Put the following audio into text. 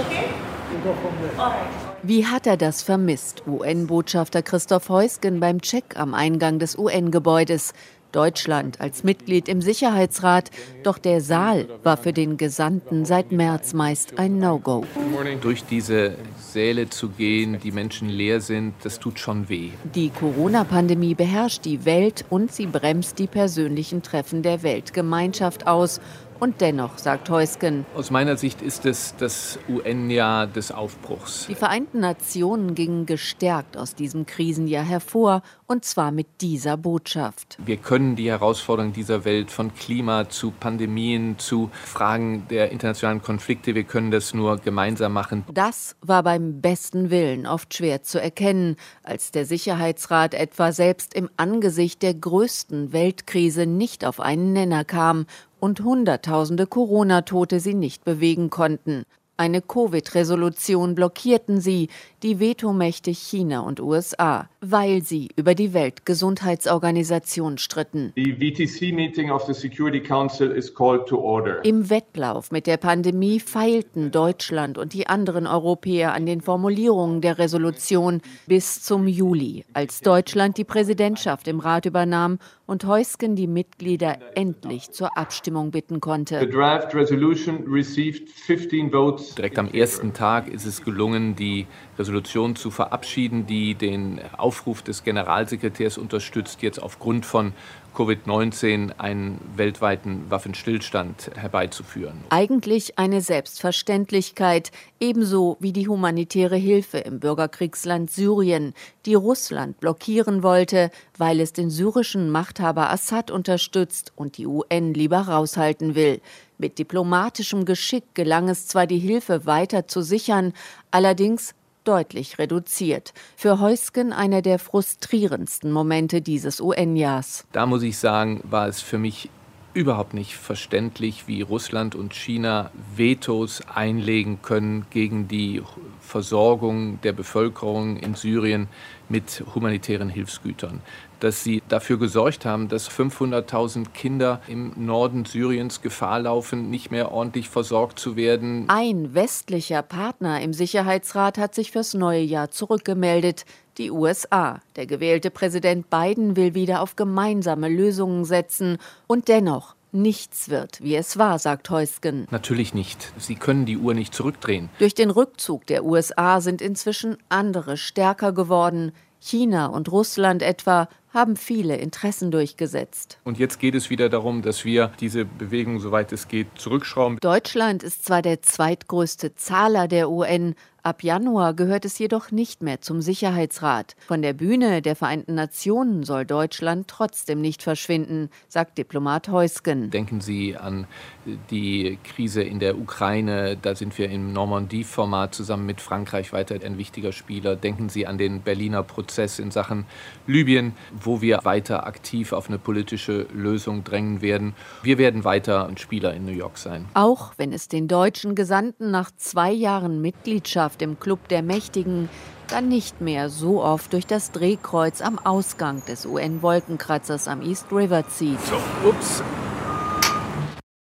Wie hat er das vermisst? UN-Botschafter Christoph Heusgen beim Check am Eingang des UN-Gebäudes. Deutschland als Mitglied im Sicherheitsrat, doch der Saal war für den Gesandten seit März meist ein No-Go. Durch diese Säle zu gehen, die Menschen leer sind, das tut schon weh. Die Corona-Pandemie beherrscht die Welt und sie bremst die persönlichen Treffen der Weltgemeinschaft aus. Und dennoch, sagt Heusgen, aus meiner Sicht ist es das UN-Jahr des Aufbruchs. Die Vereinten Nationen gingen gestärkt aus diesem Krisenjahr hervor, und zwar mit dieser Botschaft. Wir können die Herausforderungen dieser Welt von Klima zu Pandemien zu Fragen der internationalen Konflikte, wir können das nur gemeinsam machen. Das war beim besten Willen oft schwer zu erkennen, als der Sicherheitsrat etwa selbst im Angesicht der größten Weltkrise nicht auf einen Nenner kam und Hunderttausende Corona-Tote sie nicht bewegen konnten. Eine Covid-Resolution blockierten sie, die Vetomächte China und USA, weil sie über die Weltgesundheitsorganisation stritten. The VTC-Meeting of the Security Council is called to order. Im Wettlauf mit der Pandemie feilten Deutschland und die anderen Europäer an den Formulierungen der Resolution bis zum Juli, als Deutschland die Präsidentschaft im Rat übernahm und Heusgen die Mitglieder endlich zur Abstimmung bitten konnte. The draft resolution received 15 votes. Direkt am ersten Tag ist es gelungen, die Resolution zu verabschieden, die den Aufruf des Generalsekretärs unterstützt, jetzt aufgrund von Covid-19 einen weltweiten Waffenstillstand herbeizuführen. Eigentlich eine Selbstverständlichkeit, ebenso wie die humanitäre Hilfe im Bürgerkriegsland Syrien, die Russland blockieren wollte, weil es den syrischen Machthaber Assad unterstützt und die UN lieber raushalten will. Mit diplomatischem Geschick gelang es zwar, die Hilfe weiter zu sichern, allerdings deutlich reduziert. Für Heusgen einer der frustrierendsten Momente dieses UN-Jahrs. Da muss ich sagen, war es für mich überhaupt nicht verständlich, wie Russland und China Vetos einlegen können gegen die Versorgung der Bevölkerung in Syrien mit humanitären Hilfsgütern. Dass sie dafür gesorgt haben, dass 500.000 Kinder im Norden Syriens Gefahr laufen, nicht mehr ordentlich versorgt zu werden. Ein westlicher Partner im Sicherheitsrat hat sich fürs neue Jahr zurückgemeldet, die USA. Der gewählte Präsident Biden will wieder auf gemeinsame Lösungen setzen. Und dennoch, nichts wird, wie es war, sagt Heusgen. Natürlich nicht. Sie können die Uhr nicht zurückdrehen. Durch den Rückzug der USA sind inzwischen andere stärker geworden. China und Russland etwa haben viele Interessen durchgesetzt. Und jetzt geht es wieder darum, dass wir diese Bewegung, soweit es geht, zurückschrauben. Deutschland ist zwar der zweitgrößte Zahler der UN, ab Januar gehört es jedoch nicht mehr zum Sicherheitsrat. Von der Bühne der Vereinten Nationen soll Deutschland trotzdem nicht verschwinden, sagt Diplomat Heusgen. Denken Sie an die Krise in der Ukraine, da sind wir im Normandie-Format zusammen mit Frankreich weiter ein wichtiger Spieler. Denken Sie an den Berliner Prozess in Sachen Libyen, wo wir weiter aktiv auf eine politische Lösung drängen werden. Wir werden weiter ein Spieler in New York sein. Auch wenn es den deutschen Gesandten nach 2 Jahren Mitgliedschaft im Club der Mächtigen dann nicht mehr so oft durch das Drehkreuz am Ausgang des UN-Wolkenkratzers am East River zieht. So, ups.